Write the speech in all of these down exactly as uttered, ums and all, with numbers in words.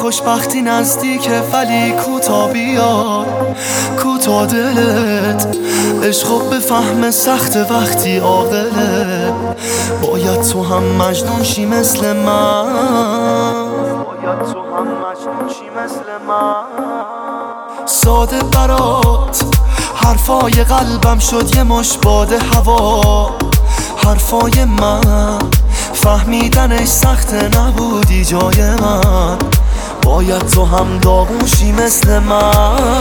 خوشبختی نزدیکه ولی کوتا بیار، کوتا دلت. عشق بفهم سخت وقتی عاقله، باید تو هم مجنون شی مثل من، باید تو هم مجنون شی مثل من. ساده برات حرفای قلبم شد یه مش باد هوا، حرفای من فهمیدنش سخت نبودی جای من، باید تو هم داغون شی مثل من،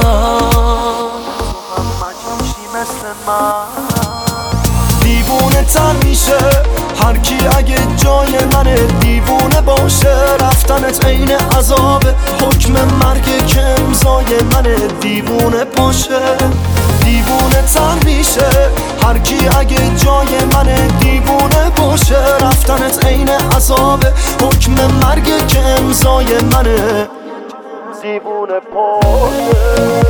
تو هم مجنون شی مثل من. دیوونه تر میشه هر کی اگه جای منه، دیوونه باشه رفتنت عین عذاب، حکم مرگ که امضای منه، دیوونه باشه. دیوونه تر میشه هر کی اگه جای منه، دیوونه باشه رفتنت عین عذاب، حکم مرگ که امضای منه، دیوونه باشه.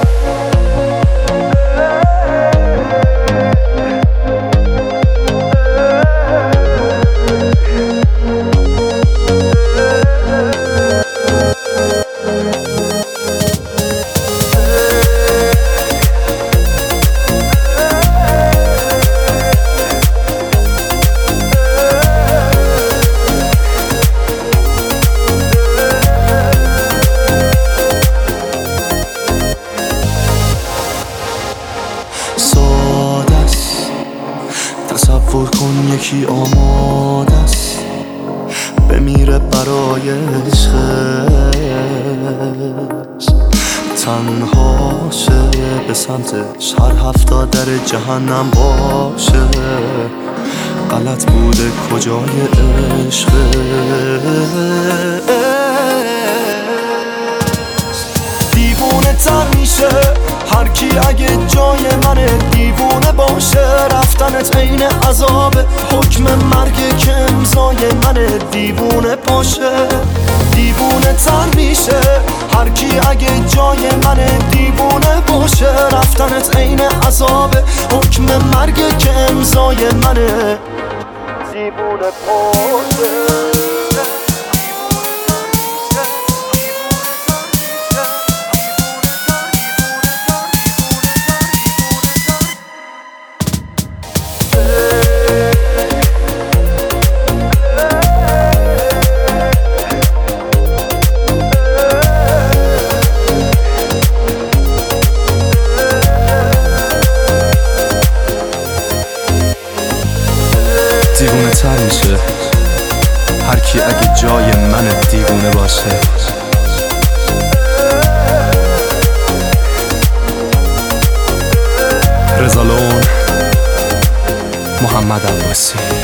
تصور کن یکی آماده است بمیره برای عشقش، تنهاشه به سمتش هر هفته در جهنم باشه، غلط بوده کجای عشقش. دیوونه تر میشه هر کی اگه جای منه، دیوونه باشه رفتنت عین عذاب، حکم مرگ که امضای منه، دیوونه باشه. دیوونه تر میشه هر کی اگه جای منه، دیوونه باشه رفتنت عین عذاب، حکم مرگ که امضای منه، دیوونه باشه. دیوونه تر میشه هر کی اگه جای من دیوونه باشه. رضا لون، محمد عباسی.